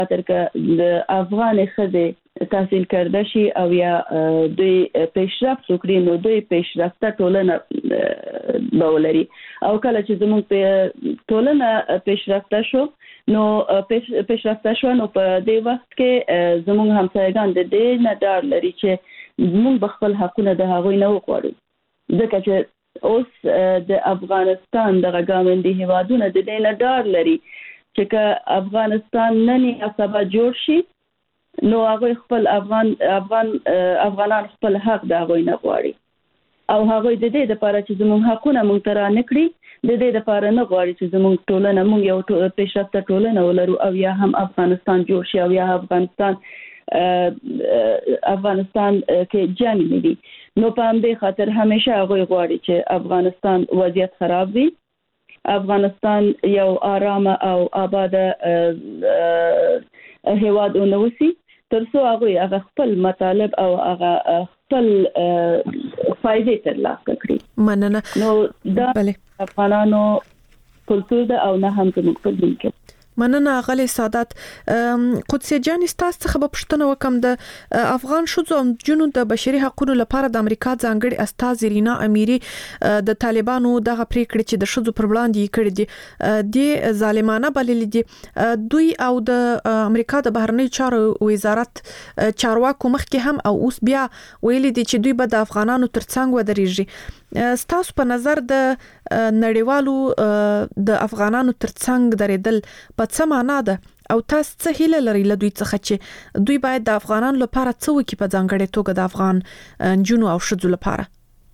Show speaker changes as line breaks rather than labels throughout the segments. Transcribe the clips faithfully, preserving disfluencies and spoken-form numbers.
خاطر که د افغان ښځې تحصیل کرده شي او یا دوی پیشرفت وکړي نو دوی پیشرفته ټولنه به ولري او کله چې زموږ په ټولنه پیشرفته شو نو پیشرفته شو نو په دې وخت کې زموږ همسایگان د دې نه ډار لري چې زموږ بخپل حقونه د هغوی نه وغواړو ځکه چې اوس د افغانستان دغه ګاونډي هیوادونه د دې نه ډار لري چې که افغانستان نن یا سبا جوړ شي نو هغه خپل افغان افغان افغانان خپل حق د هغوی نه غواړي او هغه د دې لپاره چې زموږ حقونه مونږ ته را نکړي د دې لپاره نه غواړي چې زموږ ټولنه مونږ یو پیشرفته ټولنه ولرو او یا هم افغانستان جوړ شي او یا افغانستان افغانستان کې جنگ نه وي نو په همدې خاطر همیشه هغه غواړي چې افغانستان وضعیت خراب وي افغانستان یو آرام او آباد هیواد ونوسي ترڅو هغه هغه خپل مطالب او هغه خپل فائدې ترلاسه کړي
مننه
نو دا افغانانو کلتور ده او نه هم زموږ په دین کې
مننه غلي سادات قدسي جان استاس څخه په پښتنه وکم د افغان شوزو جنو د بشري حقوقو لپاره د امریکا ځانګړي استاذ رینا اميري د طالبانو دغه پریکړه چې د شوزو پر وړاندې کړې دي د ظالمانه بلل دي دوی او د امریکا د بهرنی چارو وزارت چارواکو مخکې هم او اوس بیا ویلي دي چې دوی به د افغانانو ترڅنګ ودرېږي ستاسو په نظر د نړیوالو د افغانانو ترڅنګ درېدل په څه معنا ده او تاسو څه هیله لرئ له دوی څخه چې دوی باید د افغانانو لپاره څه وکړي په ځانګړې توګه د افغان جنو او شذو لپاره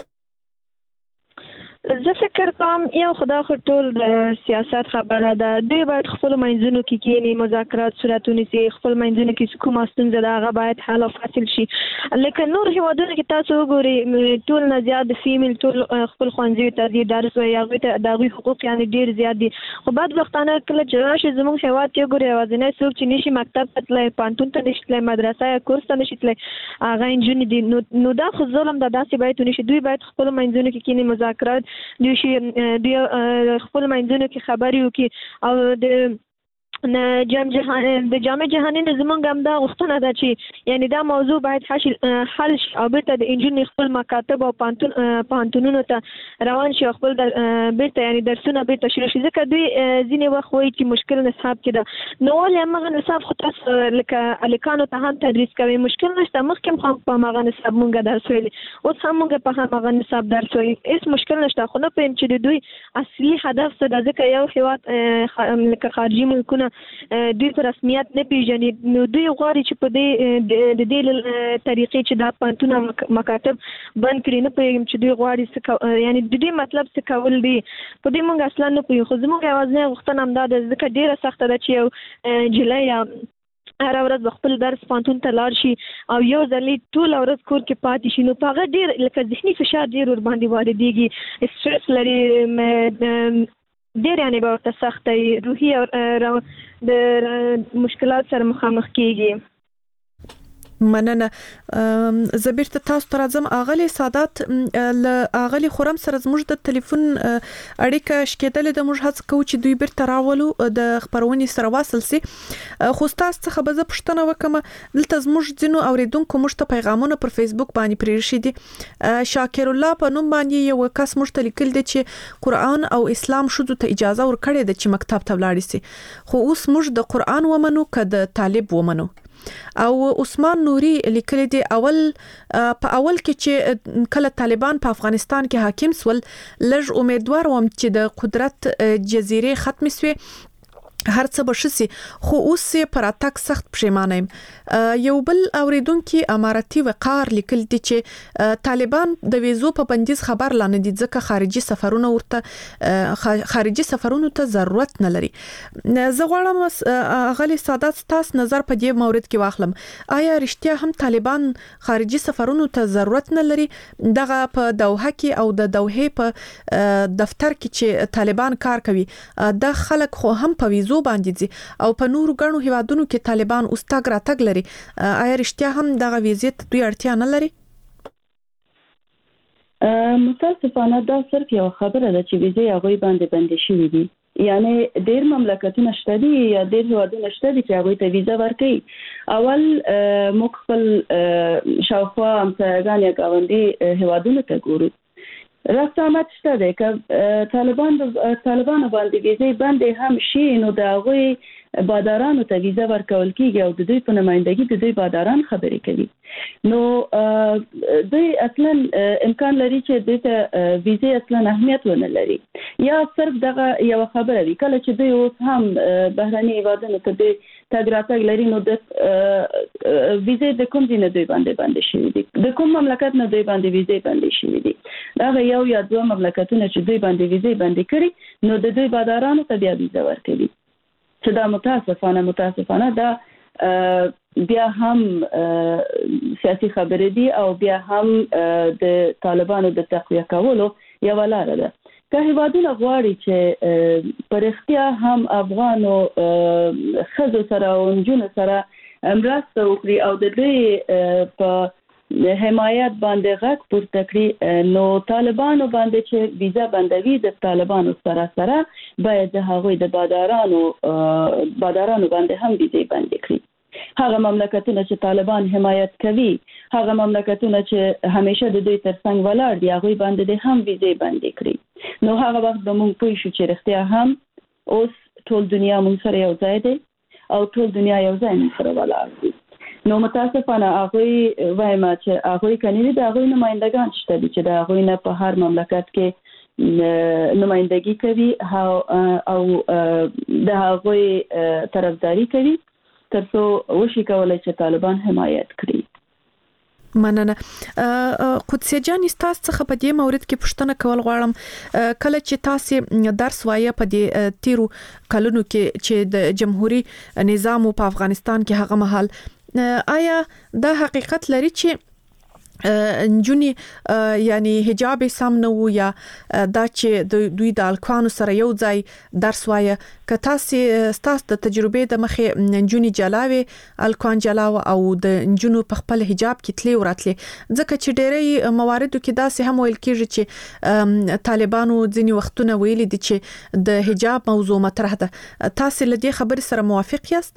زه فکر کوم یو خدا خټول د سیاست خبره ده دوی باید خپل منځونو کې کېني مذاکرات صورتونه سي خپل منځونو کې کومه ستونزه ده هغه باید حل او فصل شي لکه نور هیوادونو کې تاسو وګورئ ټول نه زیات فیمیل ټول خپل خوانځي ته د درس وي هغه ته د حقوق یعنی ډیر زیات دي خو بعد وختانه کله چې راشي زموږ هیواد کې وګورئ وازنه څوک چې نشي مکتب ته تللی پانتون ته نشي تللی مدرسه یا کورس ته نشي تللی هغه انجن دي نو دا خو ظلم ده داسې باید نشي دوی باید خپل منځونو کې کېني مذاکرات دوی شي د خپل منځونو کې خبري وکي او د نه جام جهان د جامع جهانی زمونږ هم دا غوښتنه ده چې یعنی دا موضوع باید حل شي او بیرته د انجن خپل مکاتب او پانتون پانتونونو ته روان شي خپل بیرته یعنی درسونه بیرته شروع شي ځکه دوی ځینې وخت وایي چې مشکل نصاب کې ده نو ولې هغه نصاب خو تاسو لکه الکانو ته هم تدریس کوي مشکل نشته مخکې هم په هغه نصاب مونږ درس ویلي اوس هم مونږ په هغه نصاب درس ویلي هیڅ مشکل نشته خو نه پېم چې دوی اصلي هدف څه ده ځکه یو هیواد لکه خارجي ملکونه دوی په رسمیت نه پیژني نو دوی غواړي چې په دې د دې طریقې چې دا پانتونه مکاتب بند کړي نه پېږم چې دوی غواړي یعنی د دې مطلب څه کول دي په دې مونږ اصلا نه پېږو خو زموږ یوازې غوښتنه همدا ده ځکه ډیره سخته ده چې یو جلۍ یا هر ورځ خپل درس پانتون ته لاړ شي او یو ځلې ټول ورځ کور کې پاتې شي نو په هغه ډیر لکه ذهني فشار ډیر ور باندې واردېږي سټرس لري ډیر یعنی به ورته سخت وي روحي او د مشکلات سره مخامخ کیږي
مننه زبیر ته تاسو تر ازم اغلی سادات ل اغلی خرم سره زموږ د ټلیفون اړیکه شکېدل د موږ هڅه کوو چې دوی بیرته راولو د خبرونې سره واصل سي خو تاسو څخه به زه پوښتنه وکم دلته زموږ ځینو اوریدونکو موږ ته پیغامونه پر فیسبوک باندې پریښي دي شاکر الله په نوم باندې یو کس موږ ته لیکل دي چې قرآن او اسلام شذو ته اجازه ورکړي ده چې مکتب ته ولاړ شي خو اوس موږ د قرآن ومنو که د طالب ومنو او عثمان نوري لیکلي دي اول په اول کې چې کله طالبان په افغانستان کې حاکم سول لږ امیدوار وم چې د قدرت جزیره ختم شي هر څه بشسي خو اوس پر اتاک سخت پښیمانه یم یو بل اوریدونکو اماراتي وقار لیکل دي چې طالبان د ویزو په بندیز خبر لانه دي ځکه خارجي سفرونه ورته خارجي سفرونو ته ضرورت نه لري زه غواړم غلي سادات تاسو نظر په دې مورید کې واخلم آیا رښتیا هم طالبان خارجي سفرونو ته ضرورت نه لري دغه په دوحه کې او د دوحه په دفتر کې چې طالبان کار کوي د خلک خو هم په ویزو باندې دي او په نورو غنو هیوادونو کې طالبان اوستګ راتګ لري آیا رښتیا هم دغه ویزیت دوی اړتیا نه لري
متاسفانه دا صرف یو خبره ده چې ویزې هغه باندې بندي شوې دي یعنی ډېر مملکتونه شته دي یا ډېر هیوادونه شته دي چې هغه ته ویزا ورکړي. اول موږ خپل شاوخوا همسایګان یا ګاونډي هیوادونو ته ګورو. رسامت شته ده که طالبان طالبان باندې ویزې باندې هم شي نو د هغه بادارانو ته ویزا ورکول کیږي او د دوی په نمائندګي د دوی باداران خبرې کوي. نو دوی اصلا امکان لري چې د ویزې اصلا اهمیت ونه لري یا صرف دغه یو خبره وی کله چې دوی اوس هم بهراني هیوادونو ته د تګ راتګ لري نو د ویزې د کوم ځای نه دوی باندې باندې شي دي د کوم مملکت نه دوی باندې ویزې باندې شي دي دا یو یا دوه مملکتونه چې دوی باندې ویزې باندې کړي نو د دوی بادارانو ته بیا ویزا ورکوي. چې دا متاسفانه متاسفانه دا بیا هم سیاسي خبرې دي او بیا هم د طالبانو د تقویه کولو یو لار ده. که هیوادونه غواړي چې پر اختیا هم افغانو خزو سره او نجونو سره مرسته وکړي او د دوی په حمایت باندې غږ پورته کړي نو طالبانو باندې چې ویزا بندوي د طالبانو سره سره باید د هغوی د بادارانو بادارانو باندې هم ویزا باندې کړي. هغه مملکتونه چې طالبان حمایت کوي هغه مملکتونه چې همیشه د دوی ترڅنګ ولاړ دي هغوی باندې هم ویزا باندې کړي. نو هغه وخت به موږ پوه شو چې رښتیا هم اوس ټول دنیا موږ سره یو ځای دی او ټول دنیا یو ځای موږ سره ولاړ دي. نو متاسفانه هغه وایم چې هغه کني د هغه نمائندگان شته چې د هغه نه په هر مملکت کې نمائندګي کوي او د هغه طرفداري کوي ترڅو وشي کولای چې طالبان حمایت کړي.
مننه. قدسیه جان تاسو څخه په دې مورید کې پوښتنه کول غواړم کله چې تاسو درس وایي په دې تیرو کلونو کې چې د جمهوریت نظام په افغانستان کې هغه مهال آیا دا حقیقت لري چې نجونی یعنی حجاب سم نه و یا دا چې دوی د الکوانو سره یو ځای درس وایي که تاسو ستاسو د تجربې د مخې نجونی جلاوي الکوان جلاو او د نجونو په خپل حجاب کې تلی وراتلی ځکه چې ډېری مواردو کې داسې هم ویل کېږي چې طالبانو ځینی وختونه ویلي دي چې د حجاب موضوع مطرح ده. تاسو له دې خبرې سره موافق یاست؟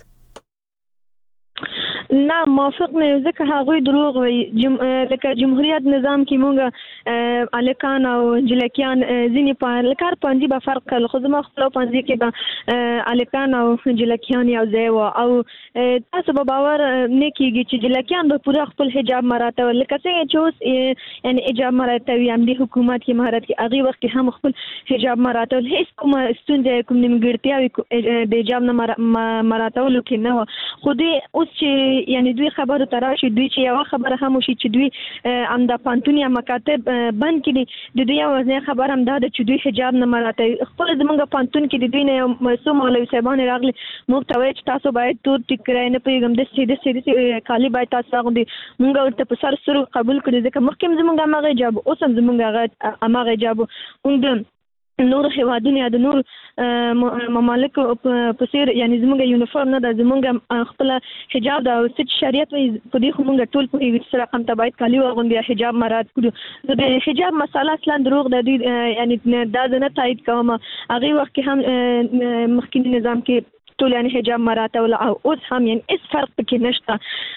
نه موافق نه ځکه هغه دروغ وي جم... لکه جمهوریت نظام کې مونږ الکان او جلکیان ځینې په لکار پنځه به فرق کړل خو زما خپل پنځه کې به الکان او جلکیان یو ځای و او تاسو به باور نه کیږي چې جلکیان به پوره خپل حجاب مراته لکه څنګه چې اوس یعنی حجاب مراته وي هم د حکومت کې مهارت کې هغه وخت هم خپل حجاب مراته هیڅ کوم ستونزه کوم نیمګړتیا د حجاب نه مراته ولکه نه خو دې اوس چې یعنی دوی خبرو تراشي دوی چې یو خبره هم شي چې دوی ام د پانتونیا مکاتب بند کړي د دوی اوازه خبر هم دا چې دوی حجاب نه مراته خپل زمونږ پانتون کې د دوی نه مسو مولوی صاحبان راغلي موږ ته وایي چې تاسو باید تور ټیکرای نه پیغام د سیده سیده کالی باید تاسو غوندي موږ ورته په سر سره قبول کړی ځکه مخکې زمونږ هغه حجاب اوس هم زمونږ هغه حجاب اون نور هیوادونه د نور ممالک په سیر یعنی زموږ یونیفورم نه د زموږ خپل حجاب د ست شریعت وي په دې خو موږ ټول په هیڅ سره هم تبعید کالی وغوندي حجاب مراد کړو د حجاب مسله اصلا دروغ د یعنی دا نه تایید کوم هغه وخت هم مخکینی نظام کې ټول یعنی حجاب مراد او اوس هم یعنی اس فرق پکې نشته.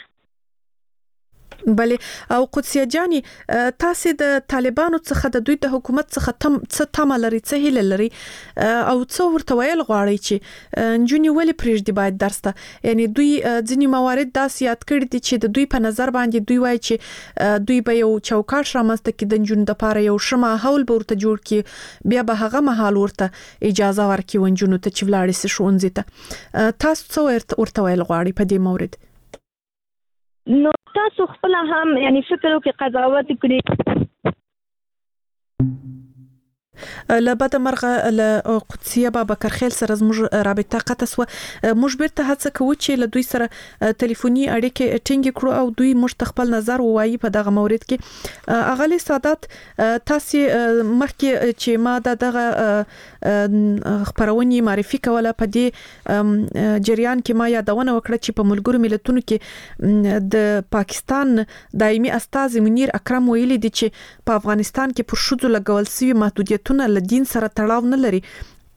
بله او قدسیه جانی تاسو د طالبانو څخه د دوی د حکومت څخه تم څه تمه لري څه هیله لري او څو ورته ویل غواړي چې نجونی ولې پرېږدي باید درس ته یعنی دوی ځینی موارد داسې یاد کړی دي چې د دوی په نظر باندې دوی وایي چې دوی به یو چوکاټ رامنځته کړي د نجونو لپاره یو شمه حول به ورته جوړ کړي بیا به هغه مهال ورته اجازه ورکړي ونجونو ته چې ولاړې شي ښوونځي ته. تاسو څو ورته ویل غواړي په دې مورد؟
نو تاسو خپل هم یعنی فکر وکړئ قضاوت کړئ
لبد مرغه ل قدسیه بابکر خیل سره زموږ رابطه قطع سو موږ بیرته هڅه کوو چې له دوی سره ټلیفوني اړیکې ټینګ کړو او دوی موږ خپل نظر ووایي په دغه مورید کې. اغلی سادات تاسو مخکې چې ما دغه خبرونی معرفي کوله په دې جریان کې ما یادونه وکړه چې په ملګرو ملتونو کې د پاکستان دایمي استاذ منیر اکرم ویلي دي چې په افغانستان کې پر شذو لګول سوي محدودیتونه له دین سره تړاو نه لري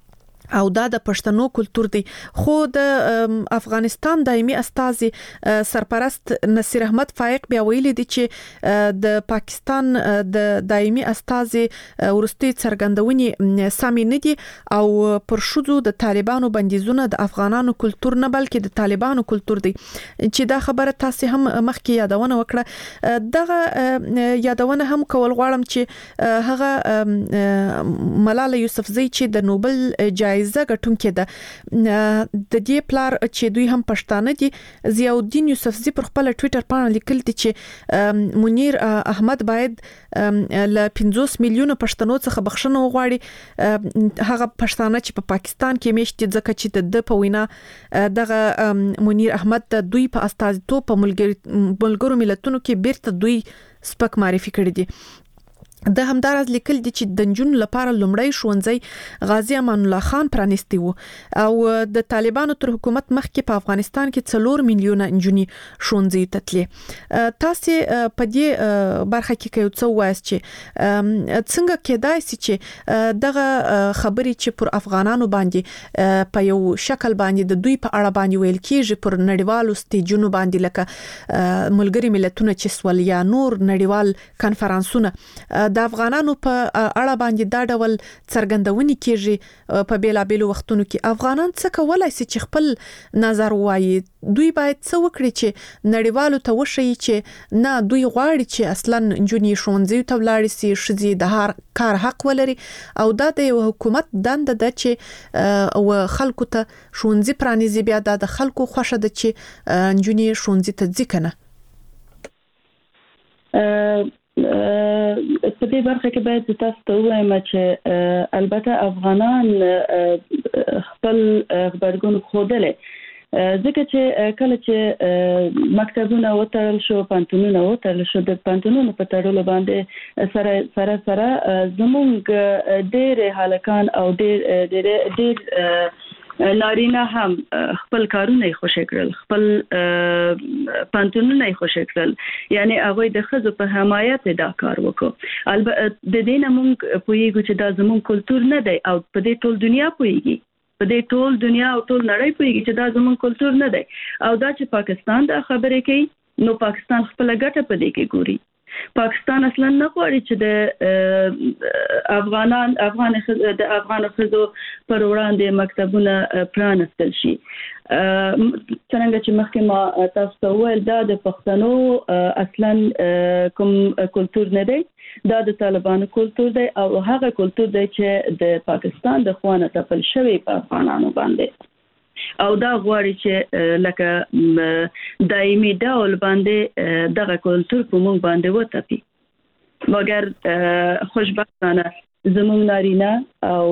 او دا د پښتنو کلچر دی. خو د افغانستان دایمي استازي سرپرست نصیر احمد فائق بیا ویلي دي چې د پاکستان د دایمي استازي ورستي څرګندونې سامي نه دي او پر شذو د طالبانو بندیزونه د افغانانو کلچر نه بلکې د طالبانو کلچر دی چې دا خبره تاسو هم مخکې یادونه وکړه. دغه یادونه هم کول غواړم چې هغه ملاله یوسفزۍ چې د نوبل جایزه جایزه ګټونکې ده د دې پلار چې دوی هم پښتانه دي. ضیاء الدین یوسفزۍ پر خپل ټوئیټر باندې لیکل دي چې منیر احمد باید ل پنځوس میلیونه پښتنو څخه بخښنه وغواړي. هغه پښتانه چې په پاکستان کې میشت ځکه چې د په وینا دغه منیر احمد د دوی په استازیتوب په ملګرو ملتونو کې بیرته دوی سپک معرفي کړی دي. د همدارز لیکل دي چې د نجونو لپاره لومړی ښوونځی غازی امان الله خان پرانیستی وو او د طالبانو تر حکومت مخکې په افغانستان کې څلور میلیونه نجونې ښوونځي ته تللې. تاسو په دې برخه کې کوم څه وایي چې څنګه کېدای شي چې دغه خبرې چې پر افغانانو باندې په یو شکل باندې د دوی په اړه باندې ویل کېږي پر نړیوالو سټیجونو باندې لکه ملګری ملتونه چې سول یا نور نړیوال کانفرنسونه د افغانانو په اړه باندې دا ډول څرګندونې کېږي په بیلابېلو وختونو کې. افغانان څه کولای شي چې خپل نظر وایي؟ دوی باید څه وکړي چې نړیوالو ته وښيي چې نه دوی غواړي چې اصلا نجونې ښوونځي ته ولاړ شي، ښځې د هر کار حق ولري او دا د یو حکومت دنده ده چې او خلکو ته ښوونځي پرانیزي. بیا دا د خلکو خوښه ده چې نجونې ښوونځي ته ځي کنه.
په دې برخه کې باید تاسو ته وایم چې البته افغانان خپل خبرګون خوده ځکه چې کله چې مکتبونه وتړل شو، پانتونونه وتړل شو، د پانتونونو په تړلو باندې سره سره سره زموږ ډېر هلکان او ډېر ډېر ډېر نارینه هم خپل کارونه خوشی کړل، خپل پانتونونه خوشی کړل، یعنی هغه د خزو په حمایت دا کار وکړو. البته د دې نه موږ پوهیږو چې دا زموږ کلچر نه دی او په دې ټول دنیا پوهیږي، په دې ټول دنیا او ټول نړۍ پوهیږي چې دا زموږ کلچر نه دی. او دا چې پاکستان دا خبرې کوي نو پاکستان خپل ګټه په دې کې ګوري. پاکستان اصلا نه غواړي چې د افغانان افغان د افغان خزو پر وړاندې مکتبونه پرانستل شي. څنګه چې مخکې ما تاسو ته وویل دا د پښتنو اصلا کوم کلچر نه دی، دا د طالبانو کلچر دی او هغه کلچر دی چې د پاکستان د خوانه تپل شوی په افغانانو باندې او دا غواړي چې لکه دایمي ډول باندې دغه کلچر په موږ باندې وتپي. مګر خوشبختانه زموږ نارینه او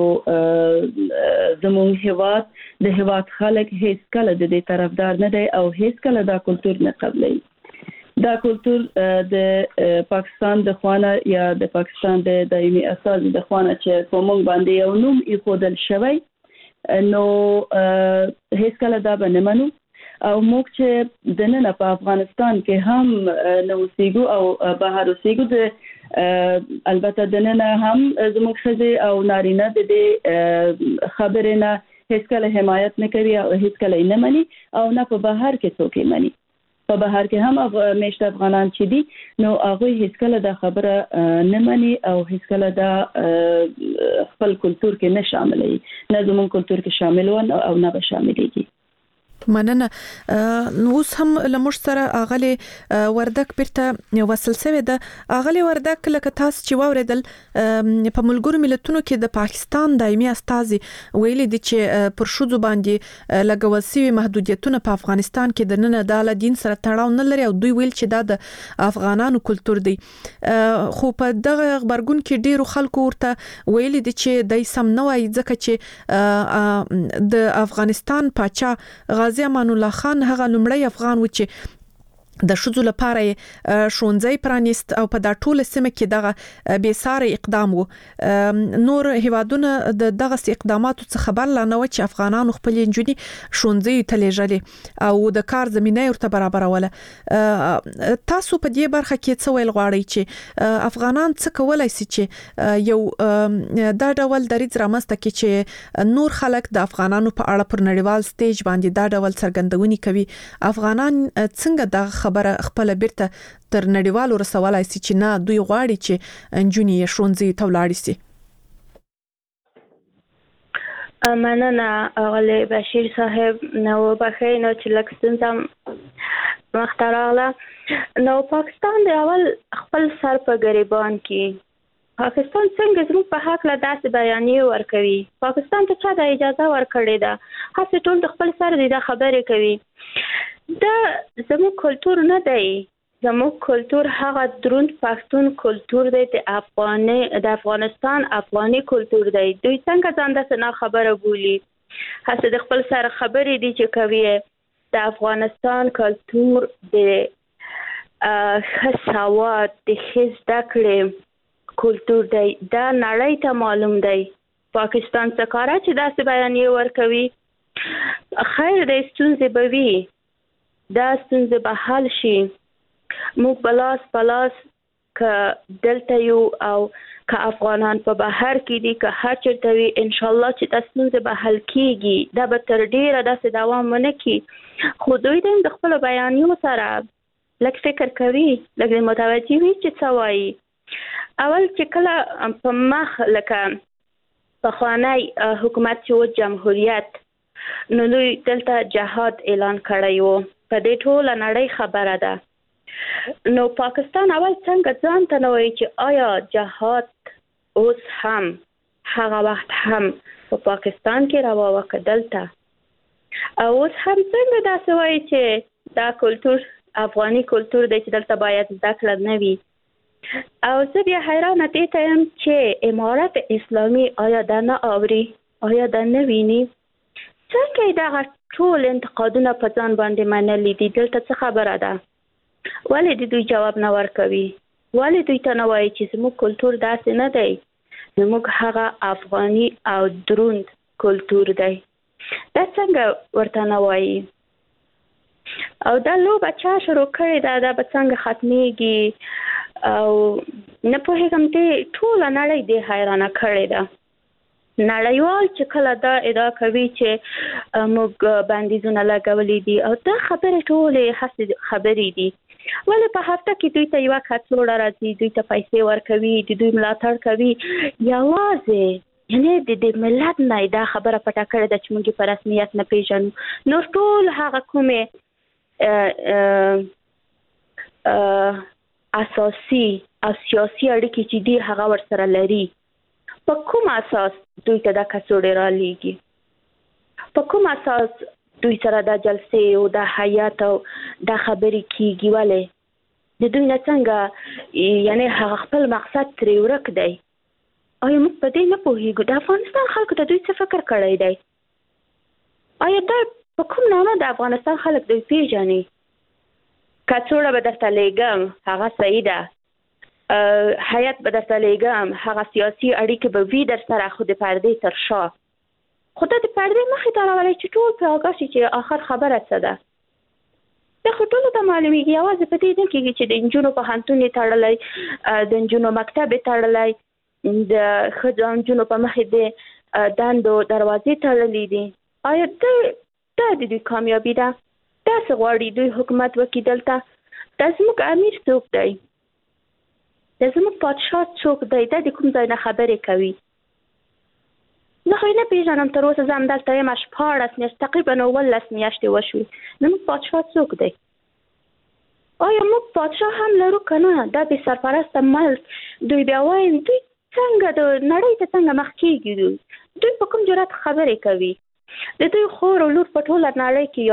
زموږ هیواد د هیواد خلک هیڅ کله د دې طرفدار نه دی او هیڅ کله دا کلچر نه قبلوي. دا کلچر د پاکستان د خوانه یا د پاکستان د دایمي استازي د خوانه چې په موږ باندې یو نوم ایښودل شوی نو هیڅ کله دا به نه منو. او موږ چې د نن په افغانستان کې هم نو سیګو او بهر سیګو د البته د نن هم زموږ خزه او نارینه د دې خبرې نه هیڅ کله حمایت نه کوي او هیڅ کله نه مني او نه په بهر کې څوک یې مني. په بهر کې هم افغ... میشت افغانان چې دي نو هغه هیڅ کله دا خبره نه مني او هیڅ کله دا خپل کلچر کې نه شاملوي، نه زموږ کلچر کې شامل و او نه به شاملېږي.
مننه. نو اوس هم لمر سره اغلی وردک بیرته وصل شوی ده. اغلی وردک لکه تاسو چې واوریدل په ملګرو ملتونو کې د پاکستان دایمي استازي ویلي دي چې پر شذو باندې لګول شوی محدودیتونه په افغانستان کې د نن د دین سره تړاو نه لري او دوی ویل چې دا د افغانانو کلچر دی. خو په دغه خبرګون کې ډیرو خلکو ورته ویلي دي چې دای سم نه وایي ځکه چې د افغانستان پاچا غازی امان الله خان هغه لومړی افغان و چې د شذو لپاره شونځي پرانیست او په دا ټوله سیمه کې دغه بې ساري اقدام وو. نور هیوادونه د دغه اقداماتو څخه خبر لانه و چې افغانانو خپل انجونی شونځي تلېجلې او د کار زمينه ورته برابروله. تاسو په دې برخه کې څه ویل غواړئ چې افغانان څه کولای شي چې یو دا ډول دریځ رامنځته کړي چې نور خلک د افغانانو په اړه پر نړیوال سټیج باندې دا ډول څرګندونې کوي؟ افغانان څنګه د خبره خپل بیرته تر نړیوالو رسولای شي چې نه دوی غواړي چې انجونی شونځي تولاړي شي؟
مننه اغلی بشیر صاحب. نو بخیر نو چې لکستنزم مختراله نو پاکستان د اول خپل سر په غریبان کې پاکستان څنګه زموږ په حق له داسې بیانیه ورکوي؟ پاکستان ته چا د اجازه ورکړې ده؟ هڅه ټول د خپل سر د خبرې کوي. دا زموږ کلتور نه دی. زموږ کلتور هغه دروند پښتون کلتور دی، د افغاني د افغانستان افغاني کلتور دی. دوی څنګه ځان د نه خبره بولی؟ هڅه د خپل سره خبرې دي چې کوي. د افغانستان کلتور د ښه سواد د ښه زده کړې کلتور دی. دا نړۍ ته معلوم دی. پاکستان څخه کار چې داسې بیانیه ورکوي خیر د ستونزې به وي، دا ستونزې به حل شي. موږ بلاس بلاس که دلته یو او که افغانان په بهر کې دي که هر چېرته وي ان شاء الله چې دا ستونزې به حل کیږي. دا به تر ډیره داسې دوام ونه کړي، خو دوی د خپلو بیانیو سره لږ فکر کوي، لږ متوجه وي چې څه وایي. اول چې کله په مخ لکه پخوانی حکومت چې و جمهوریت، نو دوی دلته جهاد اعلان کړی و، په دې ټوله نړۍ خبره ده. نو پاکستان اول څنګه ځان ته نه وایي چې آیا جهاد اوس هم هغه وخت هم په پاکستان کې روا و که دلته؟ او اوس هم څنګه داسې وایي چې دا کلتور افغاني کلتور دی چې دلته باید زده کړه نه وي؟ او زه بیا حیرانه دې ته یم چې امارت اسلامي آیا دا نه اوري؟ آیا دا نه ویني؟ څنګه یې دغه ټول انتقادونه په ځان باندې منلي دي؟ دلته څه خبره ده؟ ولې د دوی جواب نه ورکوي؟ ولې دوی ته نه وایي چې زموږ کلتور داسې نه دی؟ زموږ هغه افغاني او دروند کلتور دی. دا څنګه ورته نه وایي؟ او دا لوبه چا شروع کړې ده؟ دا به څنګه ختمیږي؟ او نه پوهېږم، دې ټوله نړۍ دې حیرانه کړې ده. نړیوال چې کله دا ادعا کوي چې موږ بندیزونه لګولي دي، او دا خبرې ټولې هسې خبرې دي. ولې په هفته کې دوی ته یوه کڅوړه راځي، دوی ته پیسې ورکوي، د دوی ملاتړ کوي. یوازې یعنې د دې ملت نه دا خبره پټه کړې ده چې موږ په رسمیت نه پیژنو. نور ټول هغه کومې اساسي او سیاسي اړیکې چې دي هغه ورسره لري. په کوم اساس دوی ته دا کڅوړې را لیږي؟ په کوم اساس دوی سره دا جلسې او دا حیات او دا خبرې کیږي؟ ولې د دوی نه څنګه یعنی هغه خپل مقصد ترې ورک دی؟ آیا موږ په دې نه پوهېږو؟ د افغانستان خلکو ته دوی څه فکر کړی دی؟ آیا دا په کوم نامه د افغانستان خلک دوی پیژني؟ کڅوړه به درته لیږم هغه صحیح ده، حیات به درته لیږم هغه سیاسي اړیکې به وي در سره، خو د پردې تر شا. خو دا د پردې مخې ته راولی چې ټول په آګاه شي چې آخر خبره څه ده. دا خو ټولو ته معلومیږي. یوازې په دې نه کېږي چې د نجونو پوهنتون یې تړلی، د نجونو مکتب یې تړلی، د ښځو او نجونو په مخې د دندو دروازې تړلې دي. آیا دا د دوی کامیابي ده؟ داسې غواړي دوی حکومت وکړي دلته؟ دا زموږ امیر څوک دی؟ دا زموږ پادشاه څوک دی؟ دا د کوم ځای نه خبرې کوي؟ زه خو یې نه پېژنم تر اوسه. زه همدلته یم شپاړس میاشتې تقریبا اوولس میاشتې وشوې. زموږ پادشاه څوک دی؟ آیا موږ پادشاه هم لرو که نه؟ دا بې سرپرسته ملک دوی بیا وایي دوی څنګه د نړۍ ته څنګه مخ کېږي؟ دوی دوی په کوم جرات خبرې کوي؟ د دوی خور او لور په ټوله نړۍ کې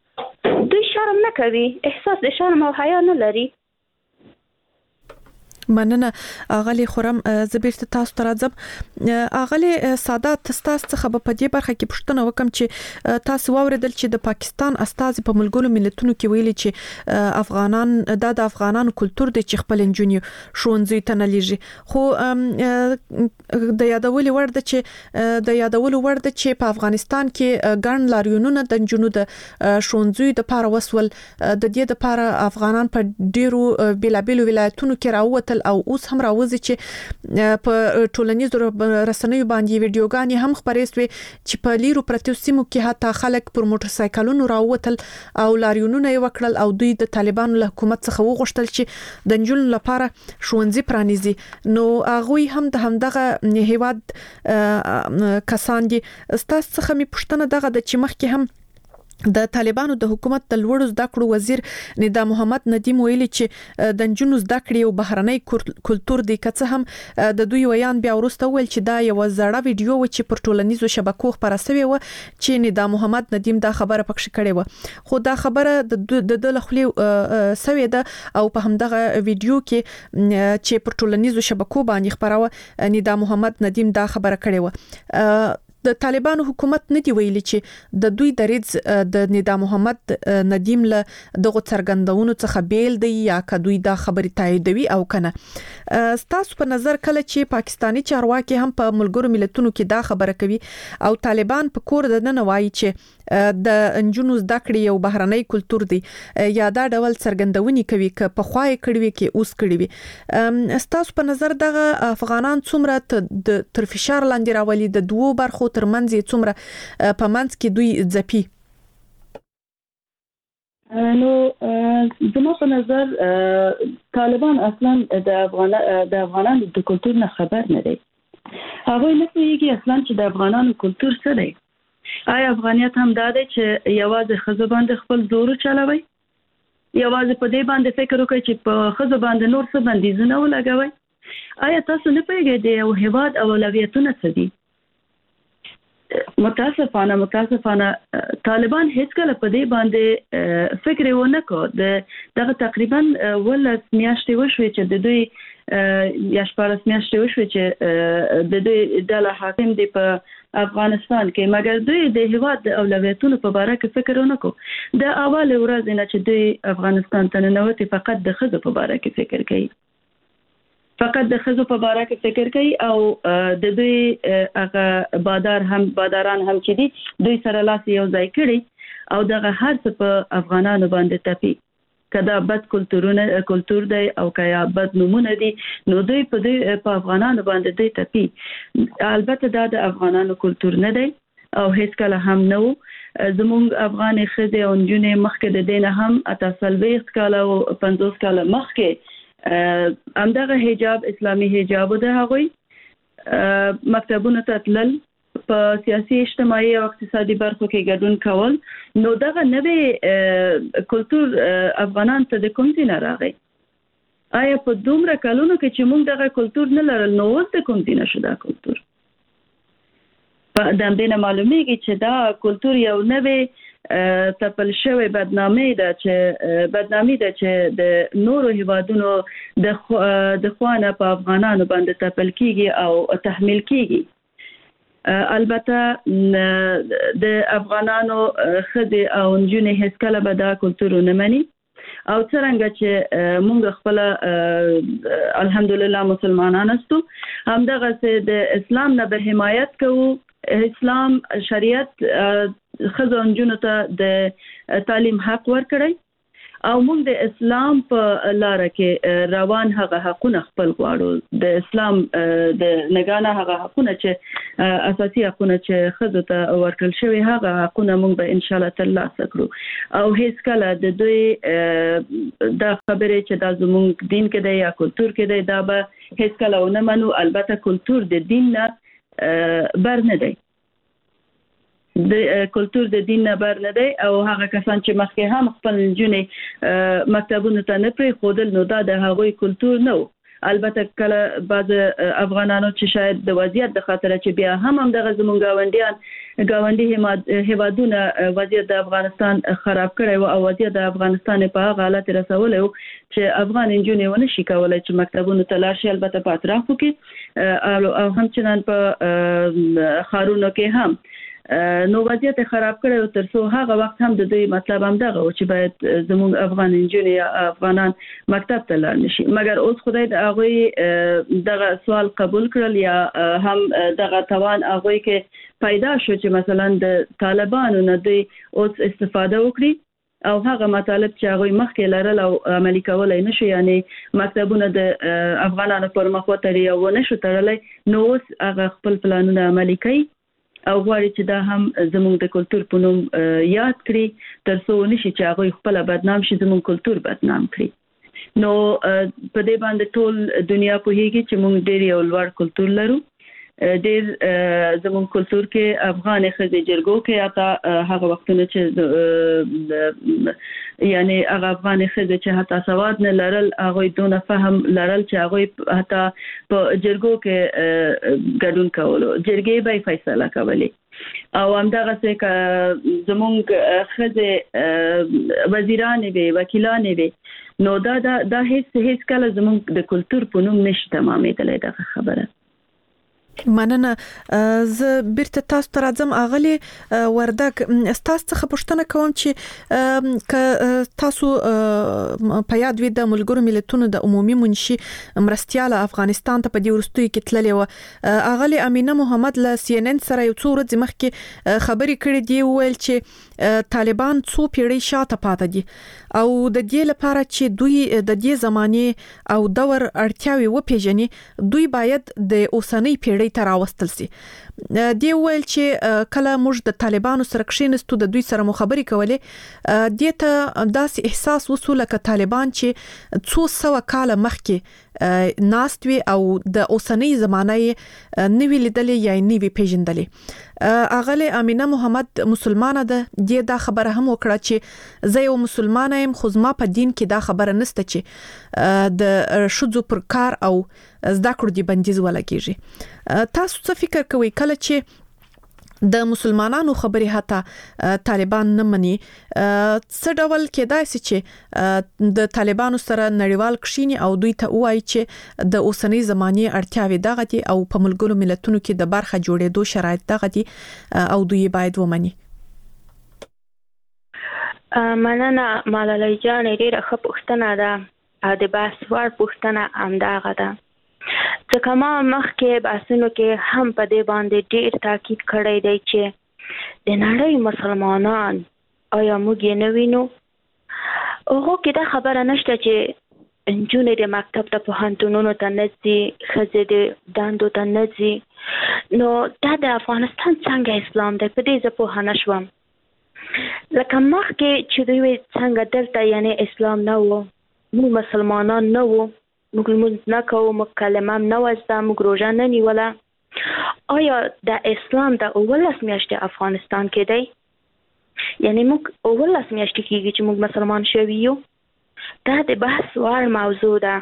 یادېږي. دوی شرم نه کوي؟ احساس د شرم او حیا نه لري؟
مننه اغلی خورم زبیرته تاسو ته راځم اغلی سادات تاسو څخه په دې برخه کې پوښتنه وکم چې تاسو واوریدل چې د پاکستان استازي په ملګرو ملتونو کې ویلي چې افغانان د افغانانو کلچر د چې خپل انجونی شونځي ته نه لیږي خو د یادول ور د چې د یادول ور د چې په افغانستان کې ګڼ لاریونونه د انجونو د شونځي د پاره وسول د دې د پاره افغانان په ډیرو بیلابیلو ولایتونو کې راووتل او اوس هم راوځي چې په ټولنیزو رسنیو باندې ویډیوګانې هم خبرې شوې چې په لیرو پرتو سیمو کې حتی خلک پر موټر سایکلونو راووتل او لاریونونه یې وکړل او دوی د طالبانو له حکومت څخه وغوښتل چې د نجونو لپاره ښوونځي پرانیزي نو هغه هم د همدغه هیواد کسان دي ستاسو څخه می پوښتنه دغه د چې مخکې هم د طالبانو د حکومت د لوړو زده کړو وزیر ندا محمد ندیم ویلي چې د نجونو زده کړې او بهرنۍ کلچر د کڅه هم د دوی ویان بیا ورسته ویل چې دا یو زړه ویډیو و چې پر ټولنیزو شبکو خبره شوې و چې ندا محمد ندیم دا خبره پکښ کړې و خو دا خبره د د لخلي سوي ده او په همدغه ویډیو کې چې پر ټولنیزو شبکو باندې خبره ندا محمد ندیم دا خبره کړې و د طالبانو حکومت نه دی ویلي چې د دوی دریځ د ندا محمد ندیم له دغه څرګندونو څخه بیل دی یا کدوې دا خبرې تاییدوي او کنه ستاسو په نظر کله چې پاکستانی چارواکي هم په ملګرو ملتونو کې دا خبره کوي او طالبان په کور د نه وایي چې د انجونو زده کړې او بهرنۍ کلچر دی یا دا ډول څرګندونې کوي ک په خوای کړوي کې اوس کړوي ستاسو په نظر دغه افغانان څومره د تر فشار لاندې راولي د دوو برخو ترمنځ څومره په منځ کې دوی ځپي
نو زما په نظر طالبان اصلا د افغان د افغانانو د کلچر نه خبر نه دي هغه نه پوهیږي اصلا چې د افغانانو کلچر څه دی آیا افغانیت هم دا دی چې یوازې خزو باندې خپل زور چلوي یوازې په دې باندې فکر وکړي چې په خزو باندې نور څه بندیزونه ولګوي آیا تاسو نه پوهیږئ د یو هیواد اولویتونه څه دي متاسفانه متاسفانه طالبان هیڅ کله په دې باندې فکر ونه کو د دغه تقریبا ولس میاشتې وشوي چې د دوی یا شپږ میاشتې وشوي چې د دوی د حاکم دی په افغانستان کې مګر دوی د هیواد د اولویتونو په اړه کې فکر ونه کو د اول ورځ نه چې دوی افغانستان ته ننوتي فقط د خزو په اړه کې فکر کوي فقط د خزو په اړه کې فکر کوي او د دوی هغه بادار هم باداران هم چې دي دوی سره لاس یو ځای کړي او دغه هر څه په افغانانو باندې تپي کدا بد کلچرونه کلچر دی او کیا بد نمونه دي نو دوی په دوی په افغانانو باندې دوی تپي البته دا د افغانانو کلچر نه دی او هیڅ کله هم نو زموږ افغان خزه او جنې مخکې د دینه هم اتسلويخ کاله او پنځوس کاله مخکې امدغه حجاب اسلامي حجاب د هغوی مکتبونو ته تلل په سیاسي اجتماعي او اقتصادي برخو کې ګډون کول نو دغه نوې کلچر افغانان ته د کوم ځای نه راغی آیا په دومره کلونو کې چې موږ دغه کلچر نه لرل نو اوس د کوم ځای نشو دا کلچر په دې نه معلومیږي چې دا کلچر یو نوې تپل شوی بدنامي ده چې بدنامي ده چې د نورو هیوادونو د د خوانه په افغانانو باندې تپل کیږي او تحمیل کیږي البته د افغانانو خدي او جنې هیڅ کله به دا کلچر نه مني او څنګه چې موږ خپل الحمدلله مسلمانان استو همدغه د اسلام نه به حمایت کوو اسلام شریعت خزو جنونو ته د تعلیم حق ورکړي او موږ د اسلام په لار کې روان هغه حقونه خپل غواړو د اسلام د نگانه هغه حقونه چې اساسي حقونه چې خزو ته ورکړل شوی هغه حقونه موږ به ان شاء الله ترلاسه کړو او هیڅ کله د دوی د خبرې چې د زموږ دین کې دی یا کلچر کې دی دا به هیڅ کله ونه منو البته کلچر د دین نه بر نه دی د کلچر د دین نه بر نه دی او هغه کسان چې مخکې هم خپل جنې مکتبونو ته نه پرې خودل نو دا د هغوی کلچر نه البته کله بعض افغانانو چې شاید د وضعیت د خاطر چې بیا هم هم دغه زمونږ غونډیان ګاونډي هیوادونه وضعیت د افغانستان خراب کړی او وضعیت د افغانستان په هغه حالت رسولې و چې افغان انجونې ونه شي کولای چې مکتبونو ته لاړ شي. البته په اطرافو کې او هم چنان په خارونو کې هم نو وضعیت خراب کړی او تر څو هغه وخت هم د دوی مطلب هم دغه چې باید زموږ افغان انجونې یا افغانان مکتب ته لاړ نشي. مګر اوس خدای د هغه دغه سوال قبول کړل یا هم دغه توان هغه کې پیدا شو چې مثلا د طالبانو نه دوی اوس استفاده وکړي او هغه مطالب چې هغه مخکې لرل او عملي کولای نشي یعنی مکتبونه د افغانانو پر مخ وتري او نشو تړلای نو اوس هغه خپل پلانونه عملي کوي او غواړي چې دا هم زموږ د کلچر په نوم یاد کړي تر څو نشي چې هغه خپل بدنام شي زموږ کلچر بدنام کړي. نو په دې باندې ټول دنیا په هیګي چې موږ ډېر یو لوړ کلچر لرو. ډېر زموږ کلچر کې افغان خزې جرګو کې اته هغه وختونه چې یعنی هغه افغان خزې چې حتی سواد نه لرل هغه دونه فهم لرل چې هغه حتی په جرګو کې ګډون کولو جرګې به فیصله کوي او همدغه څه زموږ خزې وزیران وي وکیلان وي نو دا دا هیڅ هیڅ کله زموږ د کلچر په نوم نشي تمامېدلای دا خبره.
مننه. زه بیرته تاسو ته راځم اغلی وردک تاسو څخه پوښتنه کوم چې ک تاسو په یاد وي د ملګرو ملتونو د عمومي منشي مرستياله افغانستان ته په دې ورستوي کې تللی و اغلی امینه محمد له سی ان ان سره یو څو ورځې مخکې خبري کړې دی ویل چې طالبان څو پیړۍ شاته پاتې دي او د دې لپاره چې دوی د دې زمانه او دور اړتیاوي وپیژني دوی باید د اوسنۍ پیړۍ ته راوستل سي. دی ویل چې کله موږ د طالبانو سره کښینستو د دوی سره مخابري کولې د ته داسې احساس وسوله ک طالبان چې څو سو کال مخکې ناستوي او د اوسنۍ زمانه نوی لیدلې یا نوی پیژندلې. اغلی امینه محمد مسلمانه ده د دا خبره هم وکړه چې زه یو مسلمانه يم خو زما په دین کې دا خبره نشته چې د شذو پر کار او زده کړو دی بندیز ولګیږي. تاسو څه فکر کوئ کله چې د مسلمانانو خبرې حتی طالبان نه مني څه ډول کېدای شي چې د طالبانو سره نړیوال کښینی او دوی ته وایي چې د اوسنۍ زمانه اړتیاوي دغه دي او په ملګرو ملتونو کې د برخه جوړېدو شرایط دغه دي او دوی باید ومني.
مننه ملالۍ جان ډېره ښه پوښتنه ده او د بحث وړ پوښتنه همدغه ده. ځکه ما مخکې بحثونو کې هم په دې باندې ډېر تاکید کړی دی چې د نړۍ مسلمانان آیا موږ یې نه وینو؟ هغو کې دا خبره نشته چې نجونې د مکتب ته پوهنتونونو ته نه ځي ښځې د دندو ته نه ځي. نو دا د افغانستان څنګه اسلام دی په دې زه پوهه نه شوم. لکه مخکې چې دوی څنګه دلته یعنی اسلام نه و موږ مسلمانان نه و موږ لمونځ نه کوو موږ کلمه هم نه وزده موږ روژه نه نیوله. آیا د اسلام د اوولس میاشتې افغانستان کې دی یعنی موږ اوولس میاشتې کېږي چې موږ مسلمان شوي یو؟ دا د بحث وړ موضوع ده.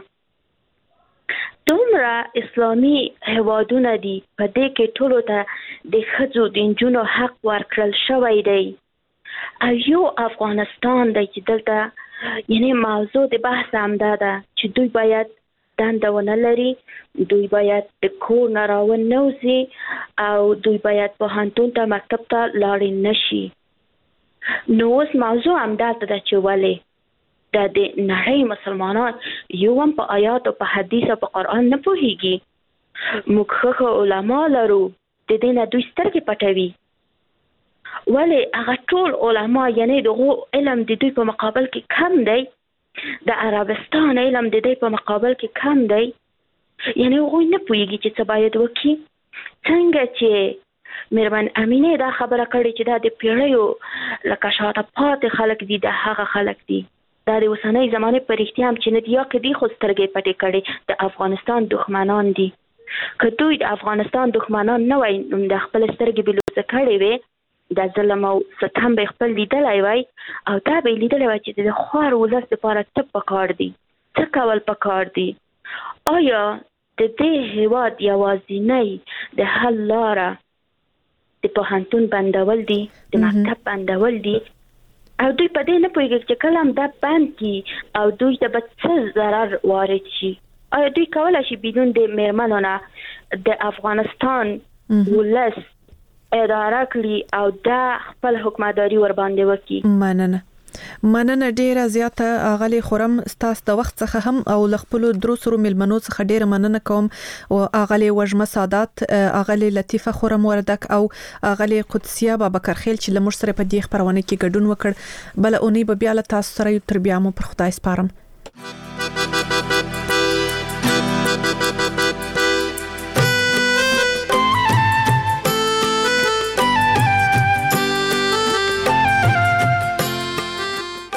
دومره اسلامي هیوادونه دي په دې کې ټولو ته د ښځو د نجونو حق ورکړل شوی دی او یو افغانستان دی چې دلته یعنی موضوع د بحث همدا ده چې دوی باید دنده ونه لري دوی باید د کور نه راونه وځي او دوی باید پوهنتون ته مکتب ته لاړې نشي. نو اوس موضوع همدلته ده چې ولې د د نړۍ مسلمانان یو هم په آیات او په حدیث او په قرآن نه پوهیږي. موږ ښه علما لرو د دې نه دوی سترګې پټوي. ولې هغه ټول علما یعنی دغه علم د دوی په مقابل کې کم دی د عربستان علم د دوی په مقابل کې کم دی یعنی هغوی نه پوهیږي چې څه باید وکړي. څنګه چې میرمن امینه دا خبره کړې چې دا د پیړیو لکه شاته پاتې خلک دي د هغه خلک دي دا د اوسنۍ زمانې په رښتیا هم چې نه دي یا که دي خو سترګې پټې کړې د افغانستان دښمنان دي. که دوی د افغانستان دښمنان نه وای نو د خپل سترګې بلوزه کړې وې د ظلم او ستم به خپل لیدلی وای او دا به لیدلی وای چې د خوار ولس لپاره څه پکار دي څه کول پکار دي. آیا د دې هیواد یوازینۍ د حل لاره د پوهنتون بندول دي د مکتب بندول دي او دوی په دې نه پوهیږي چې کله هم دا بند کی او دوی ته به څه ضرر وارد شي. آیا دوی کولای شي بدون د میرمنو نه د افغانستان ولس اداره کړي او دا خپل حکومتداري ور باندې وکړي؟
مننه مننه ډیره زیاته اغلی خورم ستاسو د وخت څخه هم او لخپلو دروسرو ملمنو څخه ډیره مننه کوم او اغلی وجمه سادات اغلی لطیفه خورم وردک او اغلی قدسیه بابکر خیل چې لمر سره په دې خبرونه کې ګډون وکړ. بل اونۍ به بیا له تاسو سره یو تر بیا مو پر خدای سپارم.